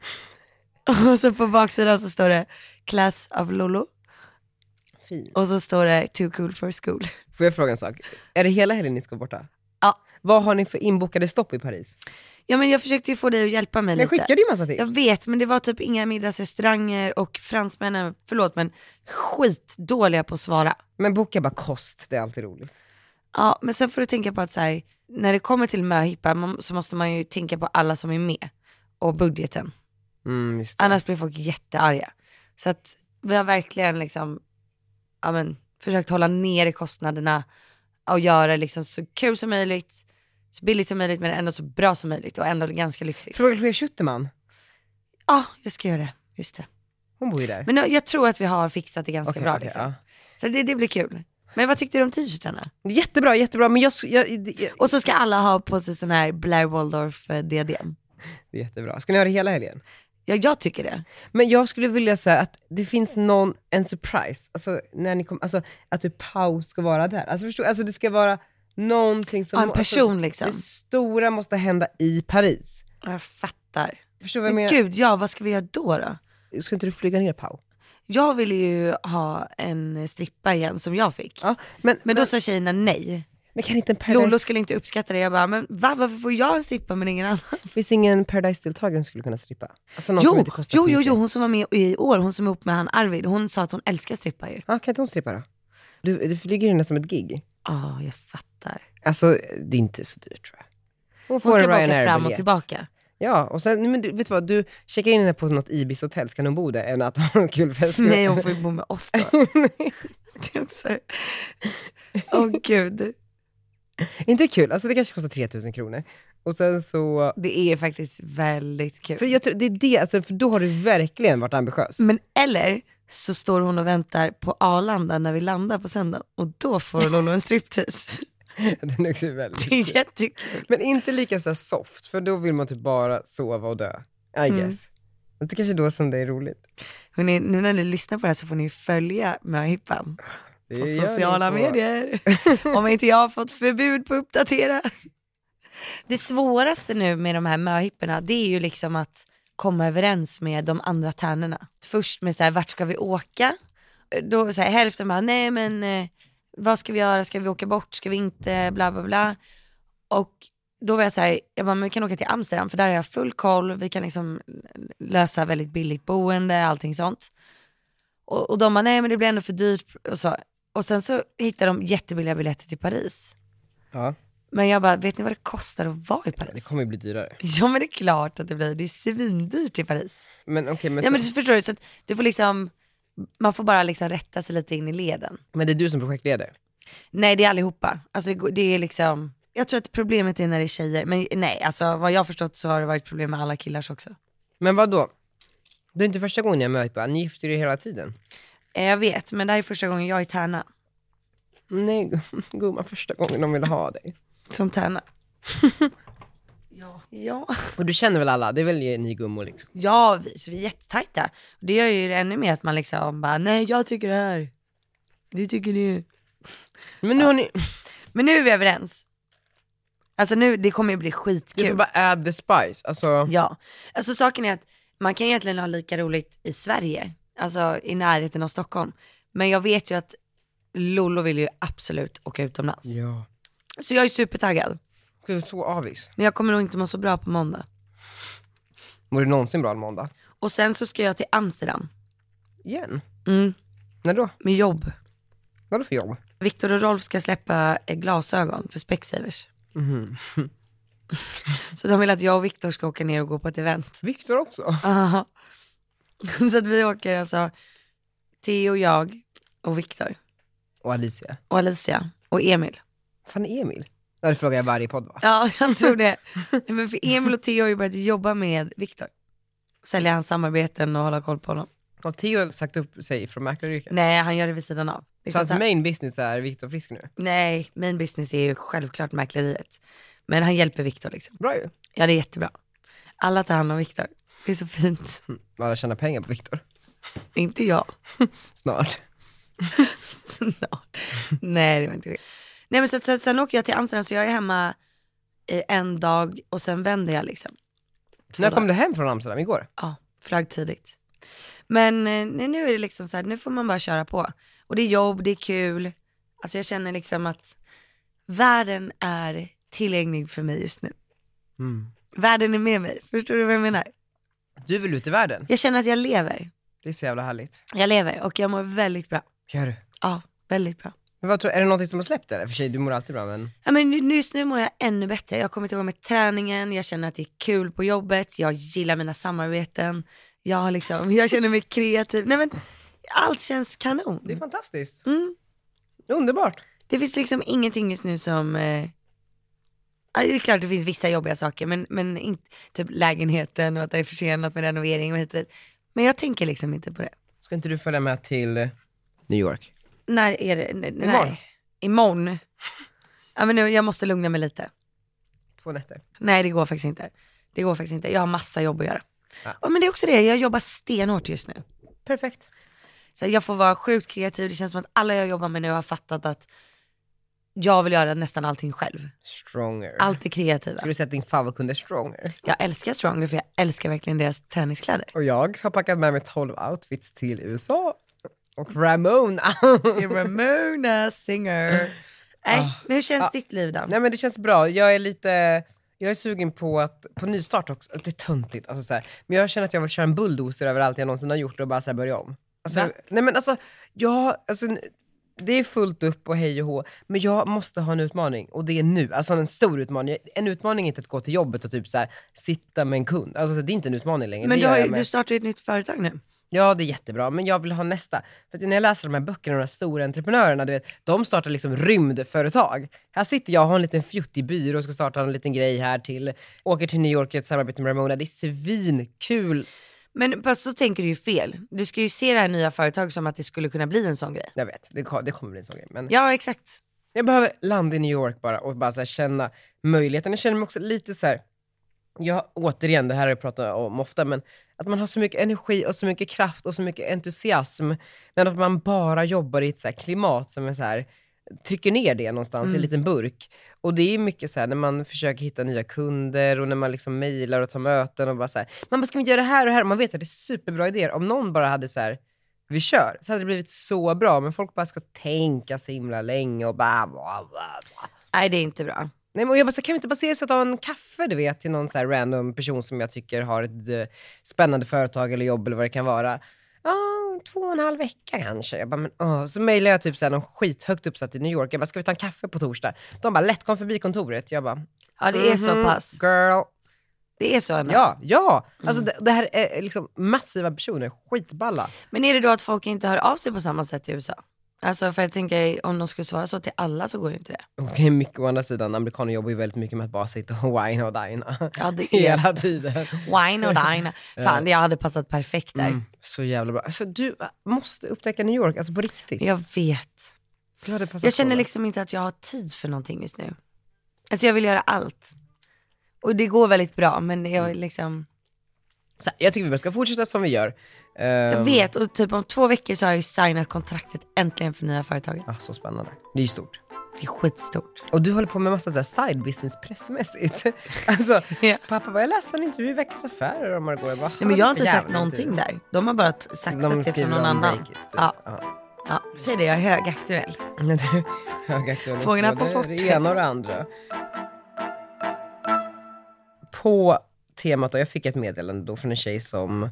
Och så på baksidan så står det class of Lolo. Fin. Och så står det too cool for school. Får jag fråga en sak? Är det hela helgen ni ska borta? Ja. Vad har ni för inbokade stopp i Paris? Ja, men jag försökte ju få dig att hjälpa mig men lite. Jag skickade ju massa tips. Jag vet, men det var typ inga middagsrestauranger och fransmännen, förlåt men skitdåliga på att svara. Men boka bara kost, det är alltid roligt. Ja, men sen får du tänka på att så här, när det kommer till möhippa så måste man ju tänka på alla som är med och budgeten. Mm, just det. Annars blir folk jättearga. Så att vi har verkligen liksom, ja, men, försökt hålla ner kostnaderna och göra liksom så kul som möjligt, så billigt som möjligt, men ändå så bra som möjligt och ändå ganska lyxigt. Fråga Claire Schuterman. Ja, jag ska göra det, just det. Hon bor ju där. Men jag, jag tror att vi har fixat det ganska okay, bra okay, liksom. ja. Så det, det blir kul. Men vad tyckte du om t-shirtarna? Jättebra, jättebra. Men jag, jag, jag, och så ska alla ha på sig sån här Blair Waldorf-diadem. Det är jättebra. Ska ni ha det hela helgen? Ja, jag tycker det. Men jag skulle vilja säga att det finns någon, en surprise. Alltså, när ni kom, alltså att typ Pau ska vara där. Alltså, förstår, alltså det ska vara någonting som... Ja, en person alltså, liksom. Det stora måste hända i Paris. Jag fattar. Förstår vad jag men menar? gud, ja, vad ska vi göra då då? Ska inte du flyga ner Pau? Jag ville ju ha en strippa igen som jag fick. Ja, men, men då men, sa tjejerna nej. Men kan inte en Paradise... Lolo skulle inte uppskatta det. Jag bara, men va? Varför får jag en strippa men ingen annan? Finns ingen Paradise-deltagare som skulle kunna strippa? Alltså någon jo, som inte kostar jo, jo, jo, hon som var med i år, hon som är ihop med han Arvid, hon sa att hon älskar strippa ju. Ja, kan inte hon strippa då? Du, du flyger in som ett gig. Ja, oh, jag fattar. Alltså, det är inte så dyrt tror jag. Hon, hon ska bara åka fram och tillbaka. Ja, och sen, men du, vet du vad, du checkar in henne på något Ibis hotell, så kan hon bo där än att ha en kul fest. Nej, hon får ju bo med oss då. Det är också... Åh oh, gud. Inte kul, alltså det kanske kostar tre tusen kronor. Och sen så... Det är faktiskt väldigt kul. För jag tror, det är det, alltså, för då har du verkligen varit ambitiös. Men eller så står hon och väntar på Arlanda när vi landar på söndag. Och då får Lolo en striptease. Den är också väldigt det är jättekul. Men inte lika så soft, för då vill man typ bara sova och dö. I mm. guess. Det är kanske då som det är roligt. Hörrni, nu när ni lyssnar på det här så får ni följa möhippan på sociala på. medier. Om inte jag har fått förbud på att uppdatera. Det svåraste nu med de här möhipporna, det är ju liksom att komma överens med de andra tärnorna. Först med så här, vart ska vi åka? Då så här, hälften bara, nej men eh, vad ska vi göra? Ska vi åka bort? Ska vi inte? Bla bla bla. Och då var jag så här, jag bara, men vi kan åka till Amsterdam för där har jag full koll. Vi kan liksom lösa väldigt billigt boende, allting sånt. Och, och de bara, nej men det blir ändå för dyrt och så. Och sen så hittar de jättebilliga biljetter till Paris. Ja. Men jag bara, vet ni vad det kostar att vara i Paris? Det kommer ju bli dyrare. Ja men det är klart att det blir, det är svindyrt i Paris. Men okej, okay, men, Ja så... men du förstår du, så att du får liksom, man får bara liksom rätta sig lite in i leden. men det är du som projektleder? Nej det är allihopa, alltså det, det är liksom, jag tror att problemet är när det är tjejer, men nej alltså vad jag har förstått så har det varit problem med alla killars också. Men vad då? Det är inte första gången jag möter, ni gifter er hela tiden. Jag vet, men det här är första gången jag är i Tärna. Nej gumman, första gången de vill ha dig. Som Tärna. ja. ja. Och du känner väl alla, det är väl ni gummor liksom? Ja, vi, så vi är jättetajta. Det gör ju det ännu mer att man liksom bara, nej jag tycker det här. Det tycker ni. Men nu ja. har ni... Men nu är vi överens. Alltså nu, det kommer ju bli skitkul. Du får bara add the spice, alltså... Ja, alltså saken är att man kan egentligen ha lika roligt i Sverige. Alltså i närheten av Stockholm. Men jag vet ju att Lollo vill ju absolut åka utomlands. Ja. Så jag är supertaggad. Du är så avis. Men jag kommer nog inte må så bra på måndag. Mår du någonsin bra en måndag? Och sen så ska jag till Amsterdam. Igen? Mm. När då? Med jobb. Vadå för jobb? Viktor och Rolf ska släppa glasögon för Specsavers. Mm. Så de vill att jag och Viktor ska åka ner och gå på ett event. Viktor också? Aha. Så att vi åker alltså Theo, jag och Viktor. Och Alicia? Och Alicia. Och Emil. Fan Emil? Ja, det frågar jag varje podd va? Ja, jag tror det. Men för Emil och Theo har ju börjat jobba med Viktor. Sälja hans samarbeten och hålla koll på honom. Har Theo sagt upp sig från mäklaryrket? Nej, han gör det vid sidan av. Så hans main business är Viktor Frisk nu? Nej, main business är ju självklart mäkleriet. Men han hjälper Viktor liksom. Bra ju. Ja, det är jättebra. Alla tar hand om Viktor. Det är så fint. Alla tjänar pengar på Viktor. Inte jag. Snart. Snart. Nej, det var inte det. Nej, men så, så, sen åker jag till Amsterdam så jag är hemma i en dag och sen vänder jag liksom. När kom du hem från Amsterdam? Igår? Ja, flög tidigt. Men nu är det liksom så här, nu får man bara köra på. Och det är jobb, det är kul. Alltså jag känner liksom att världen är tillgänglig för mig just nu. Mm. Världen är med mig, förstår du vad jag menar? Du vill ut i världen? Jag känner att jag lever. Det är så jävla härligt. Jag lever och jag mår väldigt bra. Gör du? Ja, väldigt bra. Men vad tror, är det någonting som har släppt eller? För sig, du mår alltid bra men... Ja, men just nu mår jag ännu bättre. Jag har kommit igång med träningen, jag känner att det är kul på jobbet, jag gillar mina samarbeten. Jag, liksom, jag känner mig kreativ. Nej, men allt känns kanon. Det är fantastiskt. Mm. Underbart. Det finns liksom ingenting just nu som... Eh... Det är klart det finns vissa jobbiga saker, men, men inte typ lägenheten och att det är försenat med renovering och hit och dit. Men jag tänker liksom inte på det. Ska inte du följa med till New York? När är det? N- Imorgon. Nej. Imorgon. Ja, men nu, jag måste lugna mig lite. Två nätter. Nej, det går faktiskt inte. Det går faktiskt inte. Jag har massa jobb att göra. Ja. Och, men det är också det, jag jobbar stenhårt just nu. Perfekt. Så jag får vara sjukt kreativ. Det känns som att alla jag jobbar med nu har fattat att jag vill göra nästan allting själv. Stronger. Allt är kreativa. Skulle du säga att din favoritkund är Stronger? Jag älskar Stronger för jag älskar verkligen deras träningskläder. Och jag har packat med mig tolv outfits till U S A. Och Ramona. Till Ramona Singer. Nej, Ah. men hur känns Ah. ditt liv då? Nej men det känns bra. Jag är lite... Jag är sugen på att, på nystart också, det är töntigt, alltså så här. Men jag känner att jag vill köra en bulldozer över allt jag någonsin har gjort och bara så här börja om. Alltså, Va? nej men alltså, jag, alltså, det är fullt upp och hej och hå, men jag måste ha en utmaning och det är nu, alltså en stor utmaning. En utmaning är inte att gå till jobbet och typ så här, sitta med en kund, alltså så här, det är inte en utmaning längre. Men Det du, har gör ju, jag med. du startar ju ett nytt företag nu. Ja, det är jättebra, men jag vill ha nästa. För att när jag läser de här böckerna, de här stora entreprenörerna, du vet, de startar liksom rymdföretag. Här sitter jag och har en liten fjuttig byrå och ska starta en liten grej här till. Åker till New York i ett samarbete med Ramona, det är svinkul. Men fast då tänker du ju fel. Du ska ju se det här nya företaget som att det skulle kunna bli en sån grej. Jag vet, det, det kommer bli en sån grej. Men Ja, exakt. jag behöver landa i New York bara och bara så här känna möjligheten. Jag känner mig också lite så här. Jag, återigen, det här har jag pratat om ofta, men att man har så mycket energi och så mycket kraft och så mycket entusiasm, men att man bara jobbar i ett så här klimat som är så här, trycker ner det någonstans Mm. i en liten burk. Och det är mycket så här när man försöker hitta nya kunder och när man liksom mejlar och tar möten och bara så här, man bara, ska vi inte göra det här och det här? Och man vet att det är superbra idéer. Om någon bara hade så här, vi kör, så hade det blivit så bra, men folk bara ska tänka så himla länge och bara bla, bla, bla. Nej, det är inte bra. Nej, men jag bara, så kan vi inte bara se så att ta en kaffe, du vet, till någon så här random person som jag tycker har ett uh, spännande företag eller jobb eller vad det kan vara. Ja, två och en halv vecka kanske. Jag bara, men, åh. Så mejlade jag typ så här, någon skithögt uppsatt i New York. Jag bara, ska vi ta en kaffe på torsdag? De bara, lätt kom förbi kontoret. Jag bara, Ja, det är så mhm, pass. girl. Det är så ändå. Ja, ja. Alltså det, det här är liksom massiva personer, skitballa. Men är det då att folk inte hör av sig på samma sätt i U S A? Alltså för jag tänker, om de skulle svara så till alla så går det inte det. Okej, okay, mycket å andra sidan. Amerikaner jobbar ju väldigt mycket med att bara sitta och wine och dina. Ja, det är hela tiden. Wine och dina. Fan, jag hade passat perfekt där. Mm, så jävla bra. Alltså du måste upptäcka New York, alltså på riktigt. Jag vet. Du hade passat jag känner så liksom inte att jag har tid för någonting just nu. Alltså jag vill göra allt. Och det går väldigt bra, men jag vill liksom... Så jag tycker vi ska fortsätta som vi gör. Um, jag vet, och typ om två veckor så har jag ju signat kontraktet äntligen för nya företaget. Ah, så spännande. Det är ju stort. Det är skitstort. Och du håller på med massa så här side business pressmässigt. Alltså, yeah. Pappa bara, jag läste en intervju i Veckans Affärer om Margot. Jag bara, nej, men jag har inte sagt någonting intervju där. De har bara saxat det från någon annan. It, typ. ja. Ja, säg det, jag är högaktuell. högaktuell. Fångarna på fortet. Det ena och det andra. På temat, och jag fick ett meddelande då från en tjej som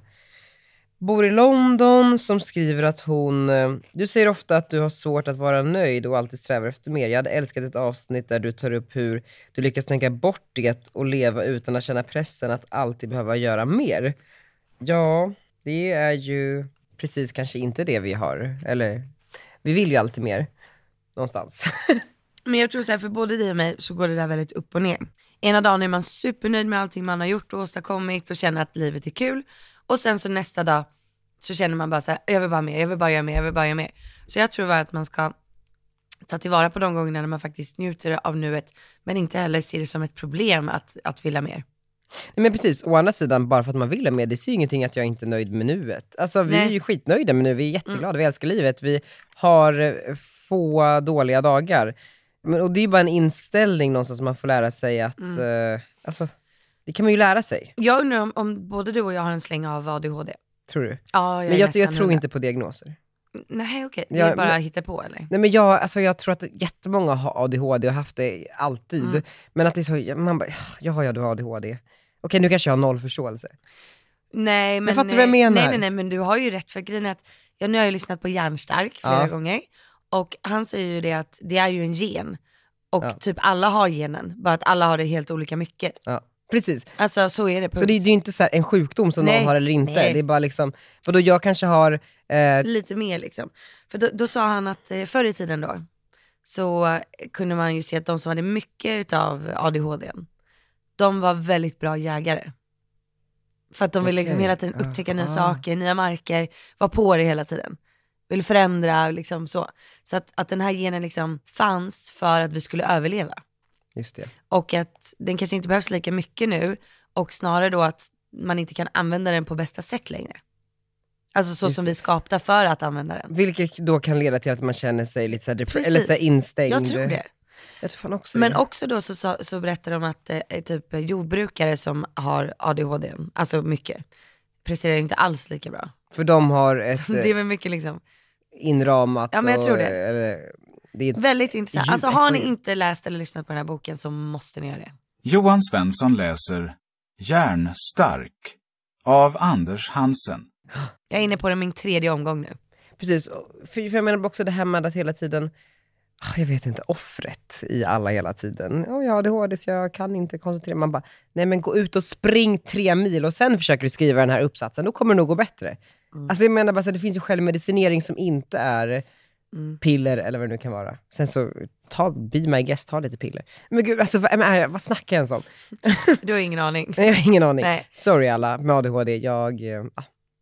bor i London, som skriver att hon, du säger ofta att du har svårt att vara nöjd och alltid strävar efter mer. Jag hade älskat ett avsnitt där du tar upp hur du lyckas tänka bort det och leva utan att känna pressen att alltid behöva göra mer. Ja, det är ju precis kanske inte det vi har, eller vi vill ju alltid mer någonstans. Men jag tror så här, för både dig och mig så går det där väldigt upp och ner. Ena dagen är man supernöjd med allting man har gjort och åstadkommit och känner att livet är kul. Och sen så nästa dag så känner man bara så här, jag vill bara mer, jag vill bara göra mer, jag vill bara göra mer. Så jag tror bara att man ska ta tillvara på de gångerna när man faktiskt njuter av nuet, men inte heller ser det som ett problem att, att vilja mer. Nej, men precis, å andra sidan, bara för att man vill mer, det ser ju ingenting att jag inte är nöjd med nuet. Alltså vi Nej. är ju skitnöjda med nu, vi är jätteglada, mm. vi älskar livet, vi har få dåliga dagar. Men, och det är ju bara en inställning någonstans som man får lära sig att, mm. eh, alltså det kan man ju lära sig. Jag undrar om, om både du och jag har en släng av A D H D. Tror du? Ja, jag men jag, jag tror inte på diagnoser. Nej, okej. Det är jag, bara men, hitta på, eller? Nej, men jag, alltså, jag tror att jättemånga har A D H D och haft det alltid. Mm. Men att det är så, man bara, jag har ju A D H D. Okej, nu kanske jag har noll förståelse. Nej, men, men fattar du vad jag menar? Nej, nej, nej, men du har ju rätt, för grejen är att jag, nu har jag lyssnat på Hjärnstark flera ja. gånger. Och han säger ju det att det är ju en gen. Och ja. typ alla har genen, bara att alla har det helt olika mycket. Ja. Precis. Alltså så är det. Punkt. Så det är ju inte så här en sjukdom som nej, någon har eller inte. Nej. Det är bara liksom, för då jag kanske har... Eh... Lite mer liksom. För då, då sa han att eh, förr i tiden då, så kunde man ju se att de som hade mycket utav A D H D, de var väldigt bra jägare. För att de ville liksom hela tiden upptäcka uh, nya uh. saker, nya marker, var på det hela tiden. Vill förändra liksom så. Så att, att den här genen liksom fanns för att vi skulle överleva. Just det. Och att den kanske inte behövs lika mycket nu. Och snarare då att man inte kan använda den på bästa sätt längre. Alltså så Just som det. vi skapta för att använda den. Vilket då kan leda till att man känner sig lite så här depre- eller så här instängd. Jag tror det. Jag tror fan också Men det. också då så, så, så berättar de att eh, typ jordbrukare som har A D H D, alltså mycket, presterar inte alls lika bra. För de har ett... det är väl mycket liksom... inramat. Ja, men jag och, tror det. Eller, det är väldigt intressant. Alltså har ni inte läst eller lyssnat på den här boken så måste ni göra det. Johan Svensson läser Hjärnstark av Anders Hansen. Jag är inne på den min tredje omgång nu. Precis, för, för jag menar också det här med att hela tiden, jag vet inte, offret i alla hela tiden. Oh, jag har A D H D så jag kan inte koncentrera. Man bara, nej men gå ut och spring tre mil och sen försöker du skriva den här uppsatsen. Då kommer det nog gå bättre. Mm. Alltså jag menar bara så att det finns ju självmedicinering som inte är mm. piller eller vad det nu kan vara. Sen så, ta, be my guest, ta lite piller. Men gud, alltså vad, men, vad snackar jag ens om? Du har ingen aning. Nej, jag har ingen aning. Nej. Sorry alla med A D H D, jag... Eh, ah.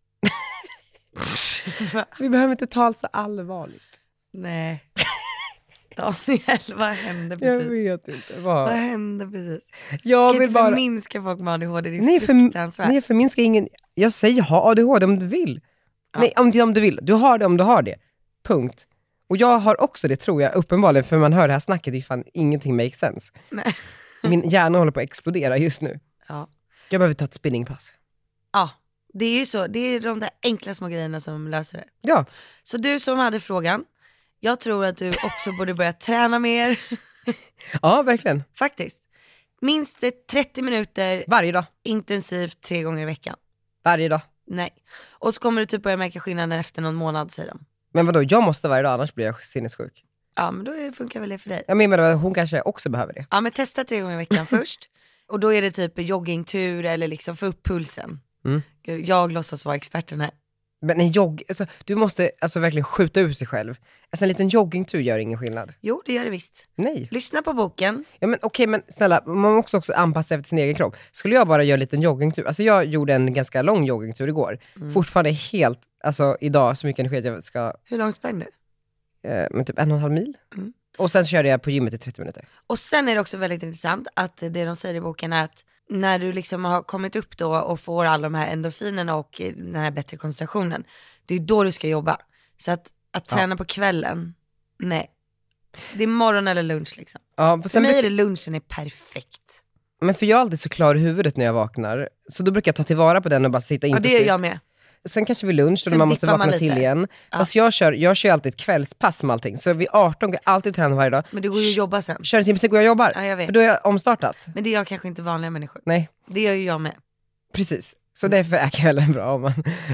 Vi behöver inte ta allt så allvarligt. Nej. Daniel, vad hände precis? Jag vet inte. Vad, vad hände precis? Jag kan vill inte bara... förminska folk med A D H D, det är nej, fruktansvärt. För, nej, förminska ingen... Jag säger ha A D H D om du vill. Ja. Nej, om, om du vill. Du har det om du har det. Punkt. Och jag har också det, tror jag, uppenbarligen. För man hör det här snacket, det är fan ingenting makes sense. Nej. Min hjärna håller på att explodera just nu. Ja. Jag behöver ta ett spinningpass. Ja, det är ju så. Det är de där enkla små grejerna som löser det. Ja. Så du som hade frågan, jag tror att du också borde börja träna mer. Ja, verkligen. Faktiskt. Minst trettio minuter varje dag. Intensivt tre gånger i veckan. Varje dag. Nej. Och så kommer du typ börja märka skillnaden efter någon månad, säger de. Men vadå, jag måste varje dag, annars blir jag sinnessjuk. Ja, men då funkar väl det för dig. Jag menar, hon kanske också behöver det. Ja, men testa tre gånger i veckan först. Och då är det typ joggingtur eller liksom få upp pulsen. Mm. Jag låtsas vara experten här. Men en jogg, alltså, du måste alltså verkligen skjuta ut sig själv. Alltså en liten joggingtur gör ingen skillnad. Jo, det gör det visst. Nej. Lyssna på boken. Ja men okej, men snälla, man måste också anpassa efter sin egen kropp. Skulle jag bara göra en liten joggingtur, alltså jag gjorde en ganska lång joggingtur igår. Mm. Fortfarande helt, alltså idag, så mycket energi att jag ska... Hur långt sprang du? Eh, men typ en och en halv mil. Mm. Och sen körde jag på gymmet i trettio minuter. Och sen är det också väldigt intressant att det de säger i boken är att när du liksom har kommit upp då och får alla de här endorfinerna och den här bättre koncentrationen, det är då du ska jobba. Så att, att träna ja. på kvällen, nej. Det är morgon eller lunch liksom. Ja, för, för mig är det lunchen är perfekt. Men för jag är alltid så klar i huvudet när jag vaknar. Så då brukar jag ta tillvara på den och bara sitta intensivt. Ja, det gör jag med. Sen kanske vid lunch då man måste vakna man till igen. Ja. Fast jag kör, jag kör alltid ett kvällspass med allting. Så vid arton går jag alltid träna varje dag. Men du går ju att jobba sen. Kör en timme sen går jag och jobbar. Ja, jag vet. För då är jag omstartat. Men det gör kanske inte vanliga människor. Nej. Det gör ju jag med. Precis. Så därför är kvällen bra om man...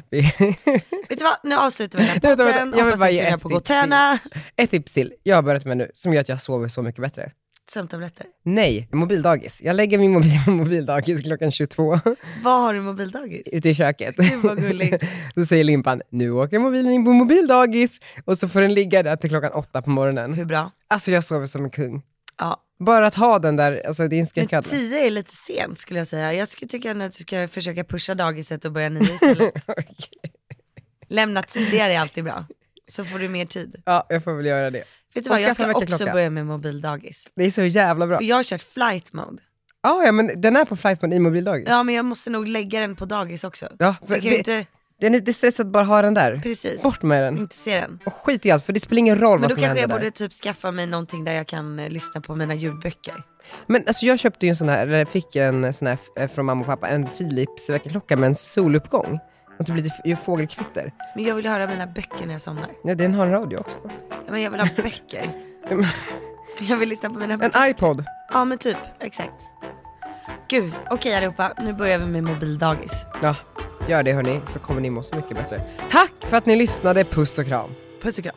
Vet du vad? Nu avslutar vi den här podden. Jag vill bara ge ett, på gå träna. ett tips till. Jag har börjat med nu som gör att jag sover så mycket bättre. Sömntabletter? Nej, mobildagis. Jag lägger min mobil på mobildagis klockan tjugotvå. Vad har du mobildagis? Ute i köket. Gud vad gulligt. Då säger Limpan, nu åker mobilen in på mobildagis. Och så får den ligga där till klockan åtta på morgonen. Hur bra? Alltså jag sover som en kung. Ja. Bara att ha den där, alltså det är inskränkande. Men tio är lite sent skulle jag säga. Jag skulle tycka att du ska försöka pusha dagiset och börja nio istället. Okay. Lämna tidigare är alltid bra. Så får du mer tid. Ja, jag får väl göra det. Vet du vad, jag ska också klocka. börja med mobildagis. Det är så jävla bra. För jag har kört flight mode. Ah, ja, men den är på flight mode i mobildagis. Ja, men jag måste nog lägga den på dagis också. Ja, för det, inte... det, är, det är stressat att bara ha den där. Precis. Bort med den. Inte se den. Och skit i allt, för det spelar ingen roll men vad som händer där. Men då kanske jag borde typ skaffa mig någonting där jag kan uh, lyssna på mina ljudböcker. Men alltså jag köpte ju en sån här, eller fick en sån här f- från mamma och pappa, en Philips väckarklocka med en soluppgång. Och typ lite fågelkvitter. Men jag vill höra mina böcker när jag somnar. Ja, den har en radio också. Ja, men jag vill ha böcker. Jag vill lyssna på mina böcker. En iPod. Ja, men typ, exakt. Gud, okej okay, allihopa, nu börjar vi med mobildagis. Ja, gör det hörni, så kommer ni må så mycket bättre. Tack för att ni lyssnade, puss och kram. Puss och kram.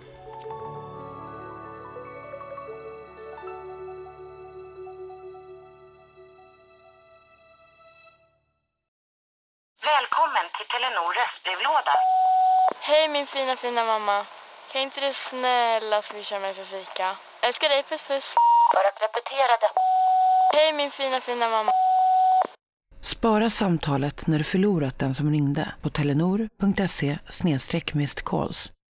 Välkommen till Telenor röstbrevlåda. Hej min fina fina mamma. Kan inte du snälla swisha mig för fika? Älskar dig, puss puss. För att repetera det. Hej min fina fina mamma. Spara samtalet när du förlorat den som ringde på telenor punkt se slash missed calls.